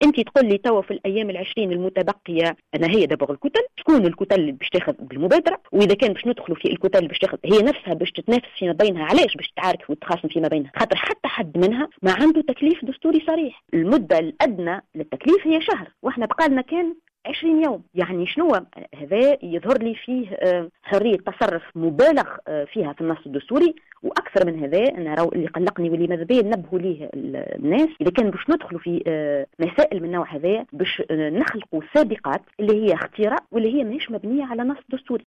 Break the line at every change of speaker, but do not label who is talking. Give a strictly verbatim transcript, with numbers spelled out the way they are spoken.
انت تقول لي توا في الايام العشرين المتبقيه انا هي دبغ الكتل، شكون الكتل اللي باش تاخذ بالمبادره؟ واذا كان باش ندخلوا في الكتل اللي باش تاخذ هي نفسها باش تتنافس فيما بينها، علاش باش تعارك وتخاصم فيما بينها؟ خاطر حتى حد منها ما عنده تكليف دستوري صريح. المده الادنى للتكليف هي شهر، واحنا بقالنا كان عشرين يوم. يعني شنو هذا؟ يظهر لي فيه حرية تصرف مبالغ فيها في النص الدستوري. واكثر من هذا انا راهو اللي قلقني واللي ماذا بيا ننبهوا ليه الناس، اذا كان باش ندخلوا في مسائل من نوع هذا باش نخلقوا سابقات اللي هي اختراع واللي هي ماهيش مبنيه على نص دستوري.